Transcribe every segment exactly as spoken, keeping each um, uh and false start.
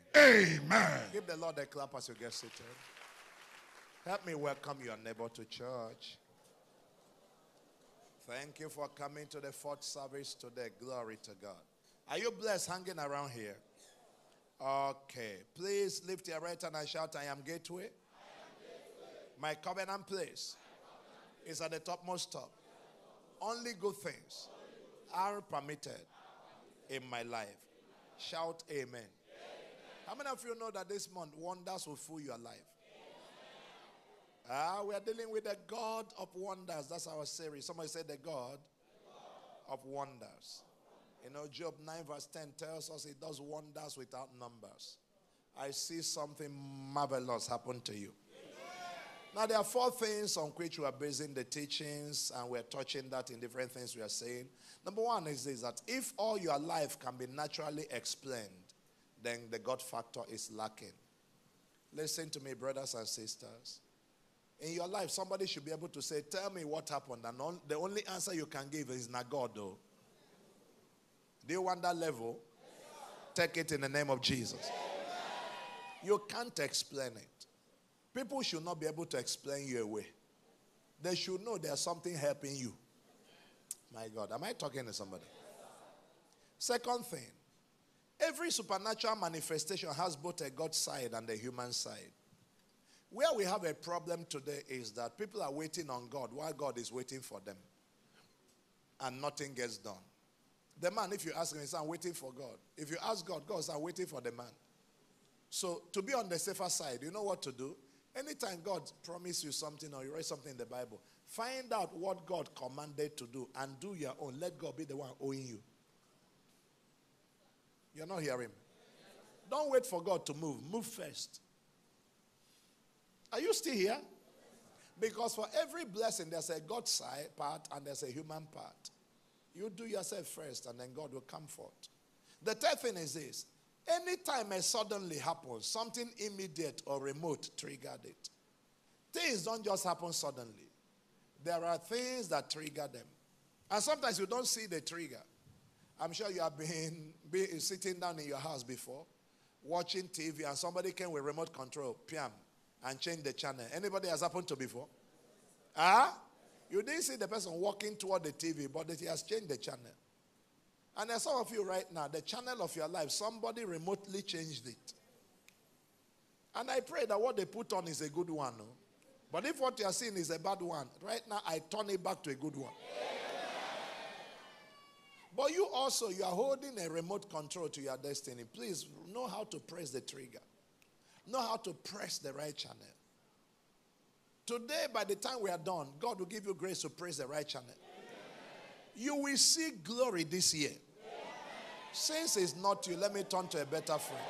Amen. Give the Lord a clap as you get seated. Help me welcome your neighbor to church. Thank you for coming to the fourth service today. Glory to God. Are you blessed hanging around here? Okay. Please lift your right hand and shout, I am Gateway. I am Gateway. My covenant place is at the topmost top. Only good things are permitted in my life. Shout amen. Amen. How many of you know that this month wonders will fill your life? Ah, we are dealing with the God of wonders. That's our series. Somebody said the God, the God of wonders. You know, Job nine verse ten tells us he does wonders without numbers. I see something marvelous happen to you. Now, there are four things on which we are basing the teachings, and we're touching that in different things we are saying. Number one is this, that if all your life can be naturally explained, then the God factor is lacking. Listen to me, brothers and sisters. In your life, somebody should be able to say, tell me what happened. And on, the only answer you can give is not God, though. Do you want that level? Take it in the name of Jesus. You can't explain it. People should not be able to explain you away. They should know there's something helping you. My God, am I talking to somebody? Second thing, every supernatural manifestation has both a God side and a human side. Where we have a problem today is that people are waiting on God while God is waiting for them. And nothing gets done. The man, if you ask him, he says, I'm waiting for God. If you ask God, God says, I'm waiting for the man. So to be on the safer side, you know what to do? Anytime God promises you something or you read something in the Bible, find out what God commanded to do and do your own. Let God be the one owing you. You're not hearing me. Don't wait for God to move. Move first. Are you still here? Because for every blessing, there's a God side part and there's a human part. You do yourself first and then God will come forth. The third thing is this. Anytime a suddenly happens, something immediate or remote triggered it. Things don't just happen suddenly. There are things that trigger them. And sometimes you don't see the trigger. I'm sure you have been, been sitting down in your house before, watching T V, and somebody came with remote control, piam, and changed the channel. Anybody has happened to before? Ah? You didn't see the person walking toward the T V, but he has changed the channel. And there's some of you right now, the channel of your life, somebody remotely changed it. And I pray that what they put on is a good one. No? But if what you are seeing is a bad one, right now I turn it back to a good one. But you also, you are holding a remote control to your destiny. Please know how to press the trigger. Know how to press the right channel. Today, by the time we are done, God will give you grace to press the right channel. You will see glory this year. Since it's not you, let me turn to a better friend.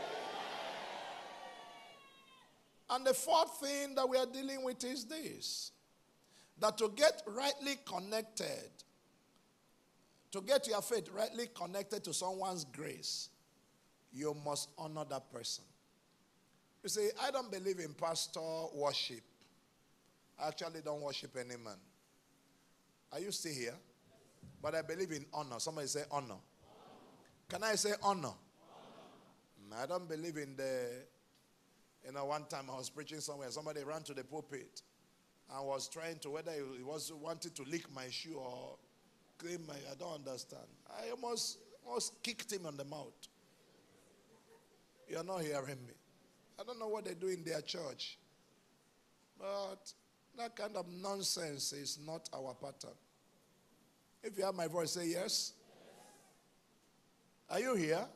And the fourth thing that we are dealing with is this. That to get rightly connected, to get your faith rightly connected to someone's grace, you must honor that person. You see, I don't believe in pastor worship. I actually don't worship any man. Are you still here? But I believe in honor. Somebody say honor. honor. Can I say honor? honor? I don't believe in the, you know, one time I was preaching somewhere. Somebody ran to the pulpit and was trying to, whether he was wanted to lick my shoe or claim my, I don't understand. I almost, almost kicked him on the mouth. You're not hearing me. I don't know what they do in their church. But that kind of nonsense is not our pattern. If you have my voice, say yes. Yes. Are you here? Yes,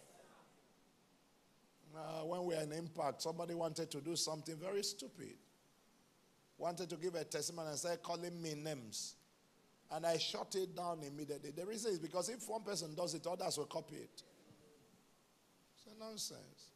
uh, when we were in Impact, somebody wanted to do something very stupid. Wanted to give a testimony and started calling me names. And I shut it down immediately. The reason is because if one person does it, others will copy it. It's a nonsense.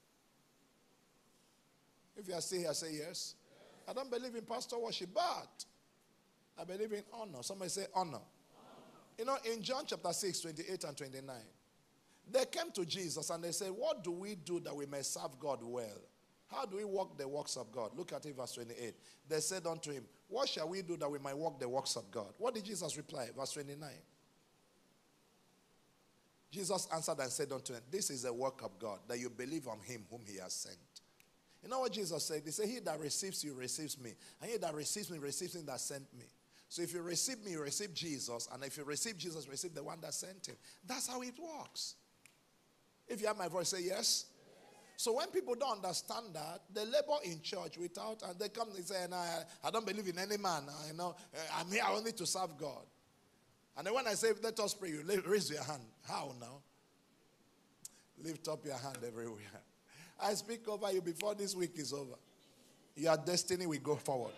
If you are still here, say yes. Yes. I don't believe in pastor worship, but I believe in honor. Somebody say honor. honor. You know, in John chapter six, twenty-eight and twenty-nine, they came to Jesus and they said, what do we do that we may serve God well? How do we walk the works of God? Look at it, verse twenty-eight. They said unto him, what shall we do that we might walk the works of God? What did Jesus reply? Verse twenty-nine. Jesus answered and said unto him, this is the work of God, that you believe on him whom he has sent. You know what Jesus said? He said, he that receives you receives me. And he that receives me receives him that sent me. So if you receive me, you receive Jesus. And if you receive Jesus, you receive the one that sent him. That's how it works. If you have my voice, say yes. Yes. So when people don't understand that, they labor in church without, and they come and say, no, I, I don't believe in any man. I know, I'm here only to serve God. And then when I say, let us pray, you raise your hand. How now? Lift up your hand everywhere. I speak over you before this week is over. Your destiny will go forward.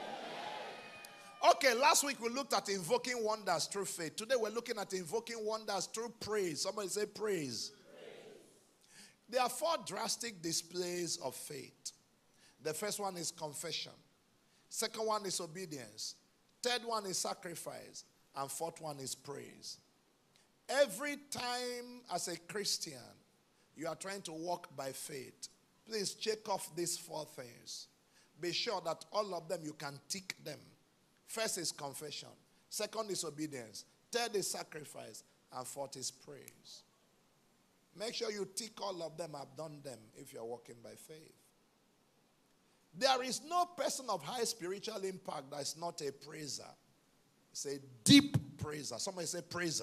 Okay, last week we looked at invoking wonders through faith. Today we're looking at invoking wonders through praise. Somebody say praise. Praise. There are four drastic displays of faith. The first one is confession. Second one is obedience. Third one is sacrifice. And fourth one is praise. Every time as a Christian, you are trying to walk by faith, please check off these four things. Be sure that all of them, you can tick them. First is confession. Second is obedience. Third is sacrifice. And fourth is praise. Make sure you tick all of them. I've done them if you're walking by faith. There is no person of high spiritual impact that is not a praiser. It's a deep praiser. Somebody say praiser.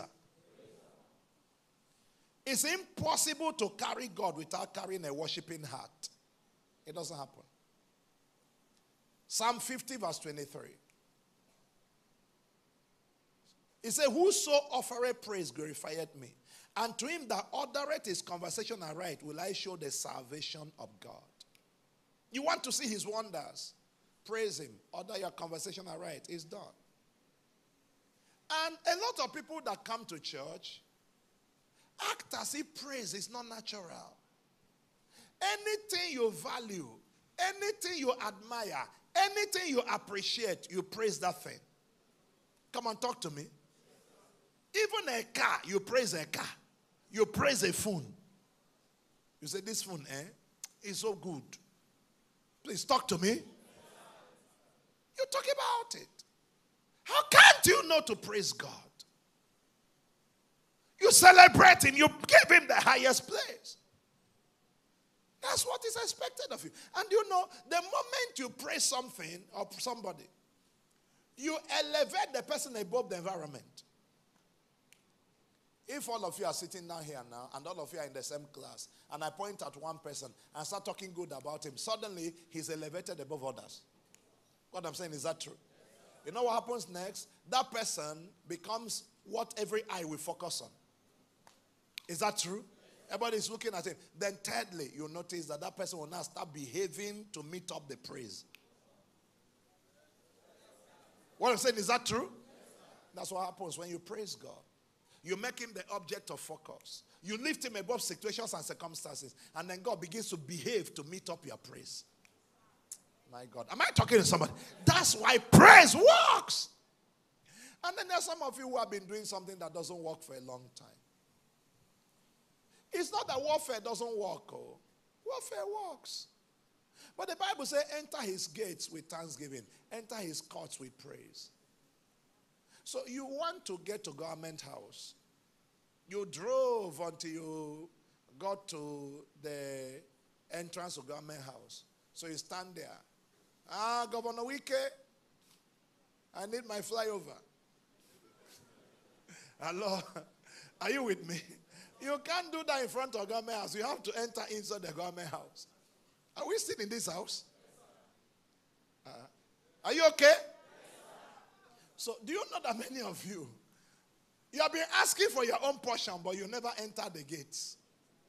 It's impossible to carry God without carrying a worshiping heart. It doesn't happen. Psalm fifty verse twenty-three. He said, whoso offereth praise glorifieth me. And to him that ordereth his conversation aright will I show the salvation of God. You want to see his wonders? Praise him. Order your conversation aright. It's done. And a lot of people that come to church act as if praise is not natural. Anything you value, anything you admire, anything you appreciate, you praise that thing. Come on, talk to me. Even a car, you praise a car. You praise a phone. You say, this phone, eh, is so good. Please talk to me. You talk about it. How can't you know to praise God? You celebrate him. You give him the highest place. That's what is expected of you. And you know, the moment you praise something or somebody, you elevate the person above the environment. If all of you are sitting down here now and all of you are in the same class and I point at one person and start talking good about him, suddenly he's elevated above others. What I'm saying, is that true? You know what happens next? That person becomes what every eye will focus on. Is that true? Everybody is looking at him. Then thirdly, you'll notice that that person will now start behaving to meet up the praise. What I'm saying, is that true? That's what happens when you praise God. You make him the object of focus. You lift him above situations and circumstances. And then God begins to behave to meet up your praise. My God. Am I talking to somebody? That's why praise works. And then there's some of you who have been doing something that doesn't work for a long time. It's not that warfare doesn't work. Oh. Warfare works. But the Bible says, enter his gates with thanksgiving. Enter his courts with praise. So you want to get to government house. You drove until you got to the entrance of government house. So you stand there. Ah, Governor Wike, I need my flyover. Hello, are you with me? You can't do that in front of government house. You have to enter inside the government house. Are we still in this house? Uh, are you okay? So do you know that many of you, you have been asking for your own portion, but you never enter the gates?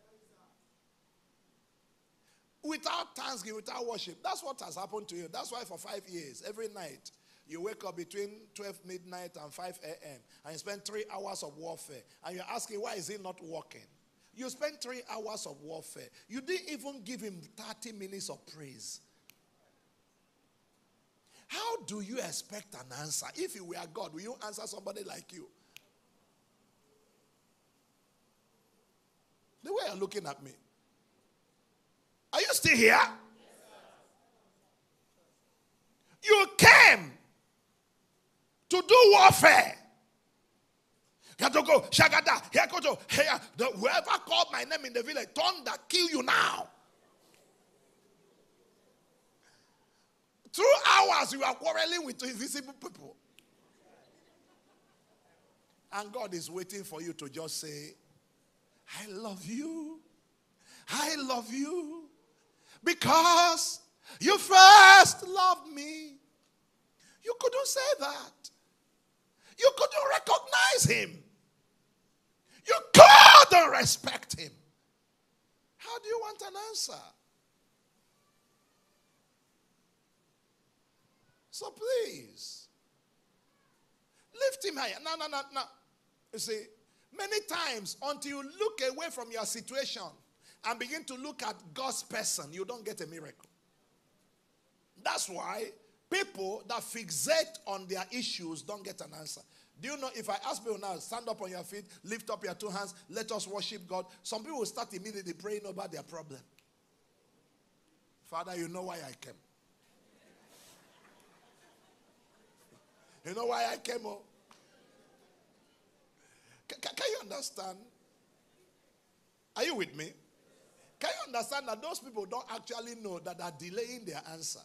Without thanksgiving, without worship. That's what has happened to you. That's why for five years, every night, you wake up between twelve midnight and five a.m. and you spend three hours of warfare. And you're asking, why is he not working? You spend three hours of warfare. You didn't even give him thirty minutes of praise. How do you expect an answer? If you were God, will you answer somebody like you? The way you're looking at me. Are you still here? Yes, you came to do warfare. Katoko, Shagada, Hekoto, Heya. The whoever called my name in the village, thunder, kill you now. Two hours you are quarreling with invisible people. And God is waiting for you to just say, I love you. I love you. Because you first loved me. You couldn't say that. You couldn't recognize him. You couldn't respect him. How do you want an answer? So please, lift him higher. No, no, no, no. You see, many times until you look away from your situation and begin to look at God's person, you don't get a miracle. That's why people that fixate on their issues don't get an answer. Do you know, if I ask people now, stand up on your feet, lift up your two hands, let us worship God, some people will start immediately praying about their problem. Father, you know why I came. You know why I came? Oh? Can, can you understand? Are you with me? Can you understand that those people don't actually know that they're delaying their answer?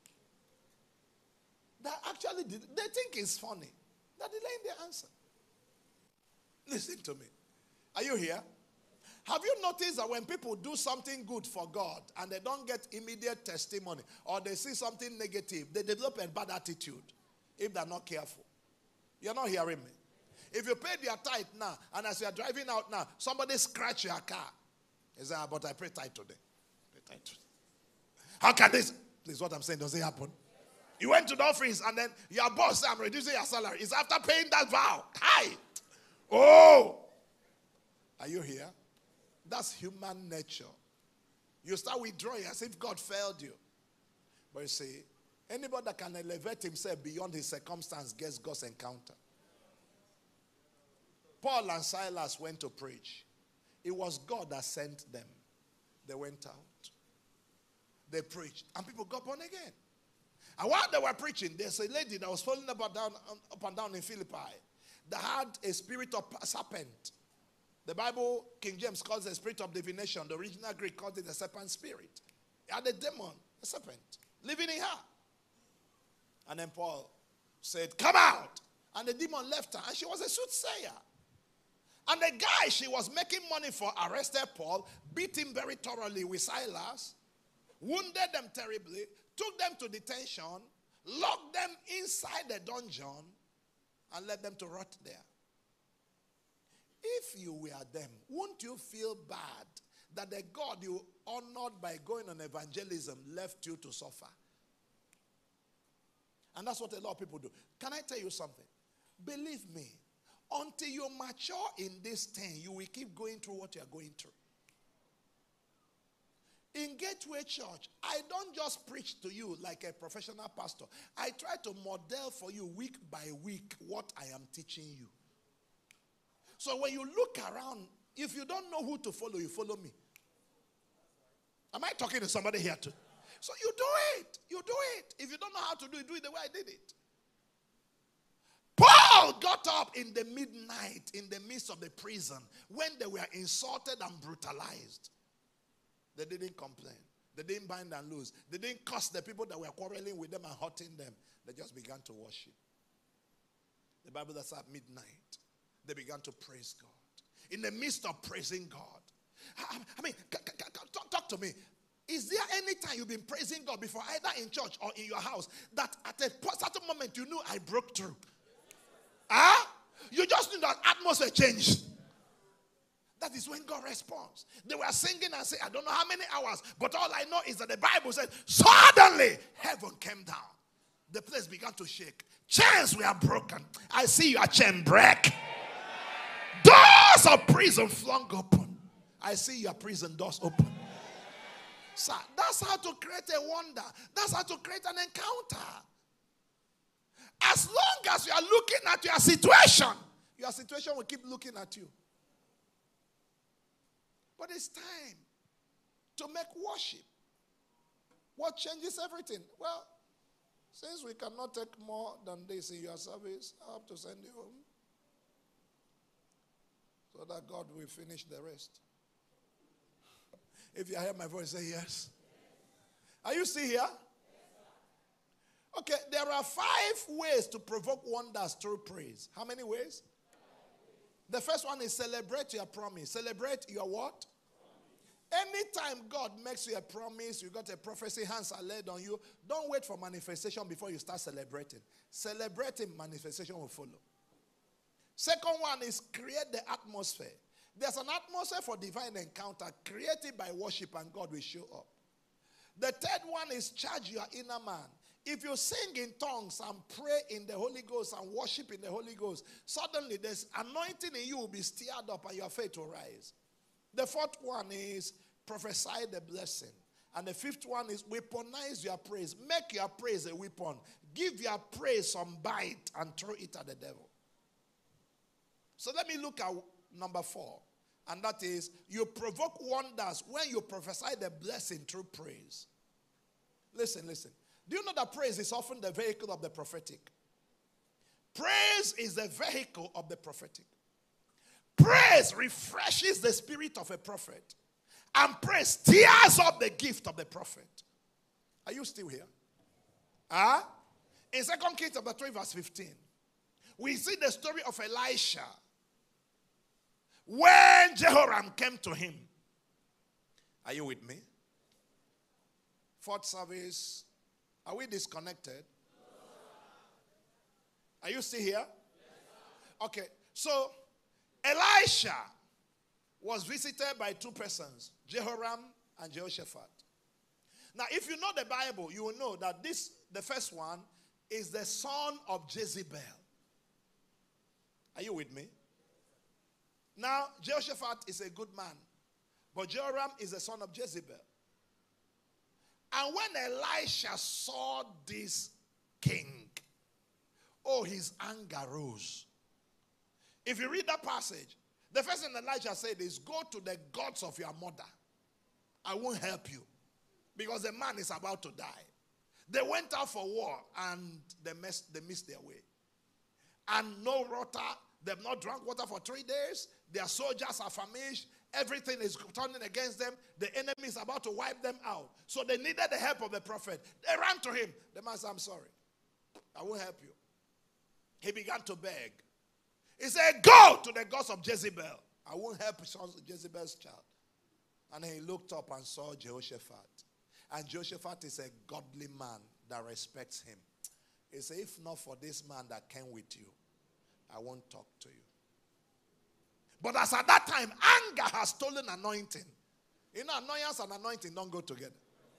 They actually, they think it's funny. They're delaying their answer. Listen to me. Are you here? Have you noticed that when people do something good for God and they don't get immediate testimony or they see something negative, they develop a bad attitude if they're not careful? You're not hearing me. If you pay your tithe now and as you're driving out now, somebody scratch your car. You say, ah, but I pay tithe today. Pay tithe today. How can this? Please, what I'm saying, does it happen? You went to the office and then your boss said, I'm reducing your salary. It's after paying that vow. Hi. Oh. Are you here? That's human nature. You start withdrawing as if God failed you. But you see, anybody that can elevate himself beyond his circumstance gets God's encounter. Paul and Silas went to preach. It was God that sent them. They went out. They preached. And people got born again. And while they were preaching, there's a lady that was falling up and down, up and down in Philippi that had a spirit of serpent. The Bible, King James calls it a spirit of divination. The original Greek calls it a serpent spirit. He had a demon, a serpent, living in her. And then Paul said, come out. And the demon left her. And she was a soothsayer. And the guy she was making money for arrested Paul, beat him very thoroughly with Silas, wounded them terribly, took them to detention, locked them inside the dungeon, and let them to rot there. If you were them, wouldn't you feel bad that the God you honored by going on evangelism left you to suffer? And that's what a lot of people do. Can I tell you something? Believe me, until you mature in this thing, you will keep going through what you are going through. In Gateway Church, I don't just preach to you like a professional pastor. I try to model for you week by week what I am teaching you. So when you look around, if you don't know who to follow, you follow me. Am I talking to somebody here too? So you do it. You do it. If you don't know how to do it, do it the way I did it. Paul got up in the midnight in the midst of the prison when they were insulted and brutalized. They didn't complain. They didn't bind and loose. They didn't curse the people that were quarreling with them and hurting them. They just began to worship. The Bible says at midnight, they began to praise God. In the midst of praising God. I, I mean, c- c- c- talk, talk to me. Is there any time you've been praising God before, either in church or in your house, that at a certain moment you knew I broke through? Huh? You just knew that atmosphere changed. That is when God responds. They were singing and saying, I don't know how many hours, but all I know is that the Bible said, suddenly heaven came down. The place began to shake. Chains were broken. I see your chain break. Doors of prison flung open. I see your prison doors open. Sir, that's how to create a wonder. That's how to create an encounter. As long as you are looking at your situation, your situation will keep looking at you. But it's time to make worship what changes everything. Well, since we cannot take more than this in your service, I have to send you home. So that God will finish the rest. If you hear my voice, say yes. Are you still here? Okay, there are five ways to provoke wonders through praise. How many ways? The first one is celebrate your promise. Celebrate your what? Anytime God makes you a promise, you got a prophecy, hands are laid on you, don't wait for manifestation before you start celebrating. Celebrating, manifestation will follow. Second one is create the atmosphere. There's an atmosphere for divine encounter created by worship, and God will show up. The third one is charge your inner man. If you sing in tongues and pray in the Holy Ghost and worship in the Holy Ghost, suddenly there's anointing in you will be stirred up and your faith will rise. The fourth one is prophesy the blessing. And the fifth one is weaponize your praise. Make your praise a weapon. Give your praise some bite and throw it at the devil. So let me look at number four. And that is, you provoke wonders when you prophesy the blessing through praise. Listen, listen. Do you know that praise is often the vehicle of the prophetic? Praise is the vehicle of the prophetic. Praise refreshes the spirit of a prophet. And praise stirs up the gift of the prophet. Are you still here? Huh? In Second Kings chapter three verse fifteen, we see the story of Elisha. When Jehoram came to him. Are you with me? Fourth service. Are we disconnected? Are you still here? Okay. So, Elisha was visited by two persons, Jehoram and Jehoshaphat. Now, if you know the Bible, you will know that this, the first one, is the son of Jezebel. Are you with me? Now, Jehoshaphat is a good man, but Jehoram is the son of Jezebel. And when Elisha saw this king, oh, his anger rose. If you read that passage, the first thing Elisha said is, go to the gods of your mother. I won't help you because the man is about to die. They went out for war and they missed, they missed their way. And no water. They've not drunk water for three days. Their soldiers are famished. Everything is turning against them. The enemy is about to wipe them out. So they needed the help of the prophet. They ran to him. The man said, I'm sorry. I won't help you. He began to beg. He said, go to the gods of Jezebel. I won't help Jezebel's child. And he looked up and saw Jehoshaphat. And Jehoshaphat is a godly man that respects him. He said, if not for this man that came with you, I won't talk to you. But as at that time, anger has stolen anointing. You know, annoyance and anointing don't go together.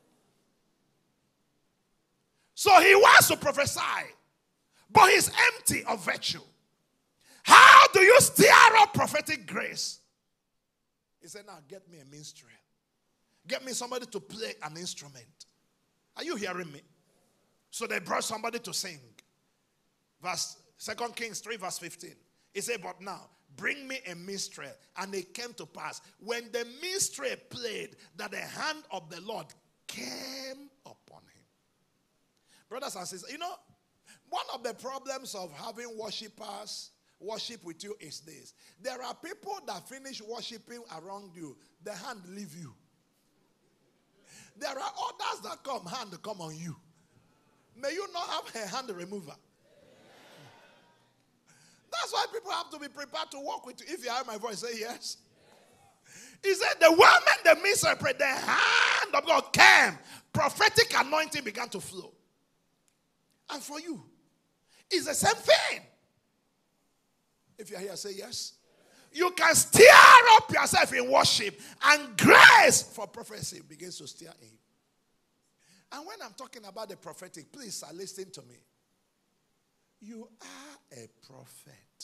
So he wants to prophesy, but he's empty of virtue. How do you stir up prophetic grace? He said, now get me a minstrel. Get me somebody to play an instrument. Are you hearing me? So they brought somebody to sing. Verse Second Kings three verse fifteen. He said, but now, bring me a minstrel. And it came to pass, when the minstrel played, that the hand of the Lord came upon him. Brothers and sisters, you know, one of the problems of having worshipers worship with you is this. There are people that finish worshiping around you, the hand leave you. There are others that come, hand come on you. May you not have a hand remover. That's why people have to be prepared to walk with you. If you hear my voice, say yes. He said, the woman, the minister prayed, the hand of God came. Prophetic anointing began to flow. And for you, it's the same thing. If you're here, say yes. You can stir up yourself in worship, and grace for prophecy begins to stir in. And when I'm talking about the prophetic, please sir, listen to me. You are a prophet.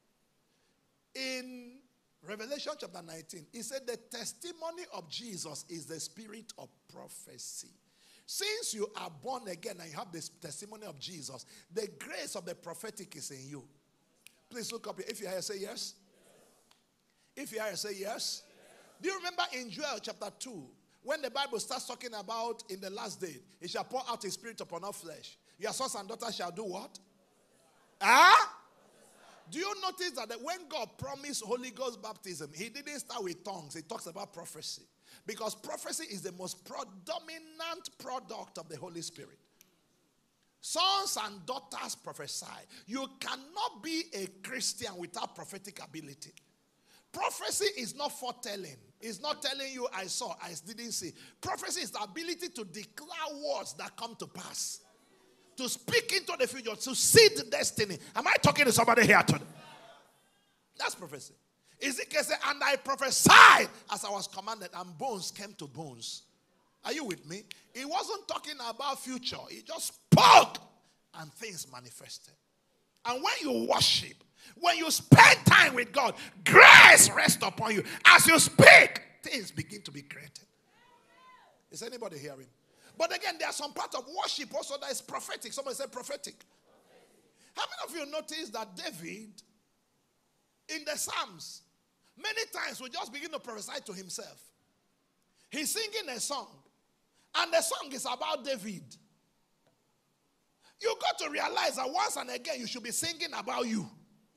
In Revelation chapter nineteen, he said the testimony of Jesus is the spirit of prophecy. Since you are born again and you have this testimony of Jesus, the grace of the prophetic is in you. Please look up here. If you're here, say yes. If you're here, say yes. Do you remember in Joel chapter two, when the Bible starts talking about in the last day, he shall pour out his spirit upon all flesh. Your sons and daughters shall do what? Ah? Do you notice that when God promised Holy Ghost baptism, he didn't start with tongues. He talks about prophecy. Because prophecy is the most predominant product of the Holy Spirit. Sons and daughters prophesy. You cannot be a Christian without prophetic ability. Prophecy is not foretelling. It's not telling you I saw, I didn't see. Prophecy is the ability to declare words that come to pass. To speak into the future, to see the destiny. Am I talking to somebody here today? That's prophecy. Ezekiel said, and I prophesied as I was commanded, and bones came to bones. Are you with me? He wasn't talking about future. He just spoke, and things manifested. And when you worship, when you spend time with God, grace rests upon you. As you speak, things begin to be created. Is anybody hearing? But again, there are some part of worship also that is prophetic. Somebody said prophetic. How many of you notice that David, in the Psalms, many times will just begin to prophesy to himself? He's singing a song, and the song is about David. You got to realize that once and again you should be singing about you.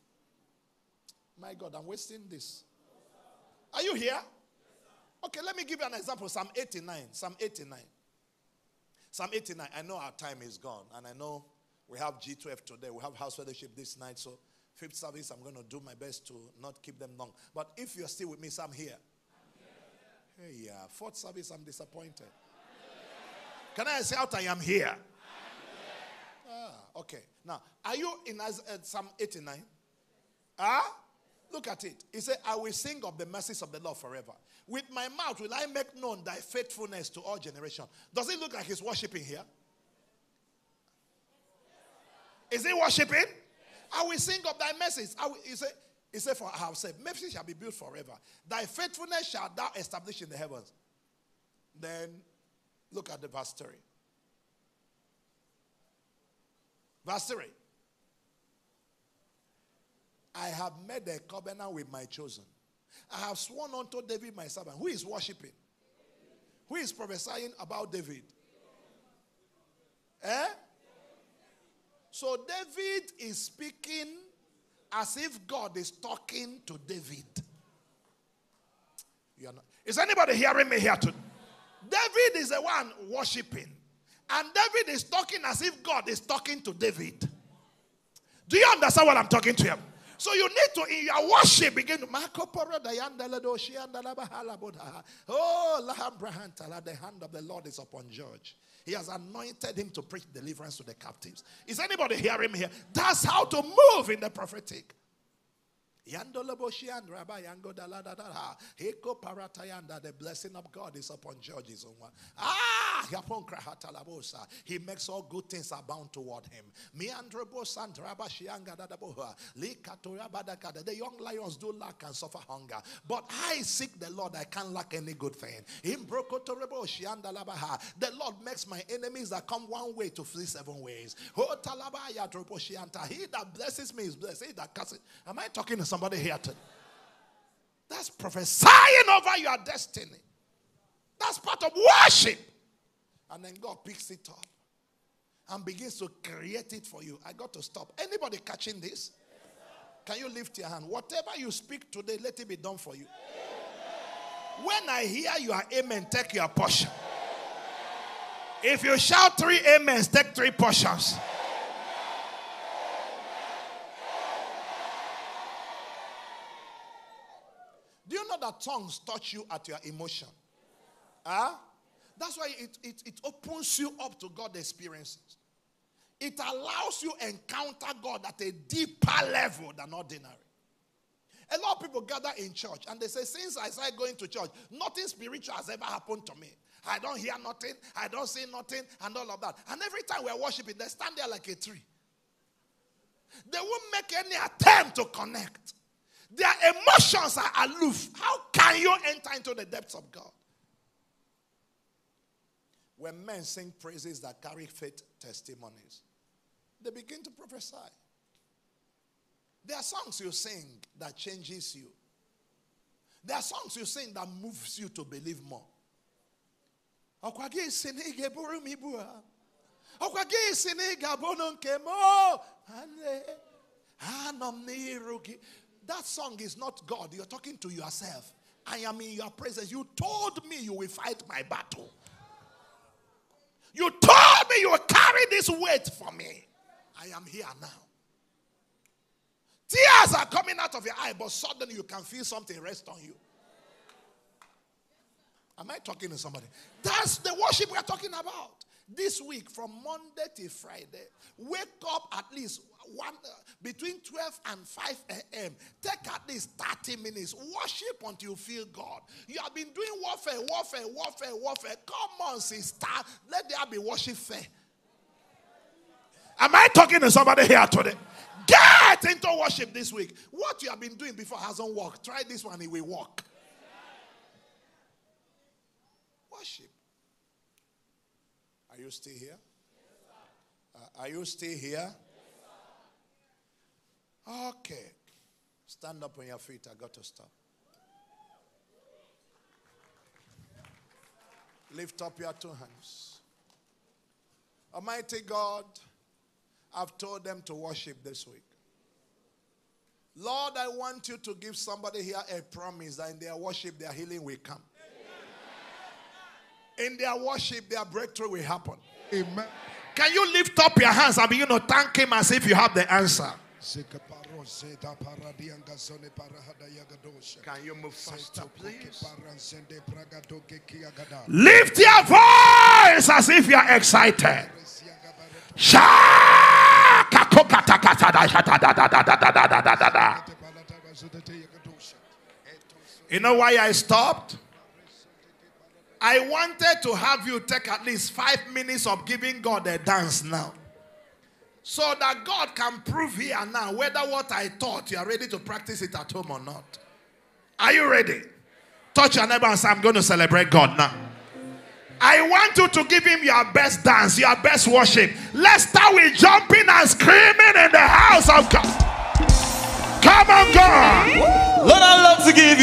My God, I'm wasting this. Are you here? Okay, let me give you an example. Psalm eighty-nine. Psalm eighty-nine. Psalm eighty-nine. I know our time is gone, and I know we have G twelve today. We have house fellowship this night, so fifth service, I'm going to do my best to not keep them long. But if you're still with me, so I'm here. I'm here. Hey, yeah. Fourth service, I'm disappointed. I'm Can I say out, I am here? I'm here. Ah, okay. Now, are you in uh, Psalm eighty-nine? Ah? Look at it. He said, I will sing of the mercies of the Lord forever. With my mouth will I make known thy faithfulness to all generations. Does it look like he's worshiping here? Is he worshiping? I will sing of thy mercies. I will, he said, he said, for I have said, mercy shall be built forever. Thy faithfulness shall thou establish in the heavens. Then, look at the verse three. Verse three. I have made a covenant with my chosen. I have sworn unto David my servant. Who is worshiping? Who is prophesying about David? Eh? So David is speaking as if God is talking to David. You are not, is anybody hearing me here today? David is the one worshiping. And David is talking as if God is talking to David. Do you understand what I'm talking to him? So you need to, in your worship, begin to. Oh, the hand of the Lord is upon George. He has anointed him to preach deliverance to the captives. Is anybody hearing me here? That's how to move in the prophetic. The blessing of God is upon George's own one. Ah, he makes all good things abound toward him. The young lions do lack and suffer hunger, but I seek the Lord. I can't lack any good thing. The Lord makes my enemies that come one way to flee seven ways. He that blesses me is blessed. He that curses. Am I talking to somebody here today? That's prophesying over your destiny. That's part of worship. And then God picks it up and begins to create it for you. I got to stop. Anybody catching this? Can you lift your hand? Whatever you speak today, let it be done for you. When I hear your amen, take your portion. If you shout three amens, take three portions. Do you know that tongues touch you at your emotion? Huh? That's why it, it, it opens you up to God's experiences. It allows you encounter God at a deeper level than ordinary. A lot of people gather in church and they say, since I started going to church, nothing spiritual has ever happened to me. I don't hear nothing, I don't see nothing, and all of that. And every time we're worshiping, they stand there like a tree. They won't make any attempt to connect. Their emotions are aloof. How can you enter into the depths of God? When men sing praises that carry faith testimonies, they begin to prophesy. There are songs you sing that changes you. There are songs you sing that moves you to believe more. That song is not God. You're talking to yourself. I am in your presence. You told me you will fight my battle. You told me you will carry this weight for me. I am here now. Tears are coming out of your eye, but suddenly you can feel something rest on you. Am I talking to somebody? That's the worship we are talking about. This week, from Monday to Friday, wake up at least one uh, between twelve and five a.m. Take at least thirty minutes. Worship until you feel God. You have been doing warfare, warfare, warfare, warfare. Come on, sister. Let there be worship fair. Am I talking to somebody here today? Get into worship this week. What you have been doing before hasn't worked. Try this one, it will work. Worship. Are you still here? Uh, are you still here? Okay. Stand up on your feet. I got to stop. Lift up your two hands. Almighty God, I've told them to worship this week. Lord, I want you to give somebody here a promise that in their worship, their healing will come. In their worship, their breakthrough will happen. Amen. Can you lift up your hands and begin to thank him as if you have the answer? Can you move faster, please? Lift your voice as if you are excited. You know why I stopped? I wanted to have you take at least five minutes of giving God a dance now. So that God can prove here now whether what I taught you are ready to practice it at home or not. Are you ready? Touch your neighbor and say, I'm going to celebrate God now. I want you to give him your best dance, your best worship. Let's start with jumping and screaming in the house of God. Come on, God. Lord, I love to give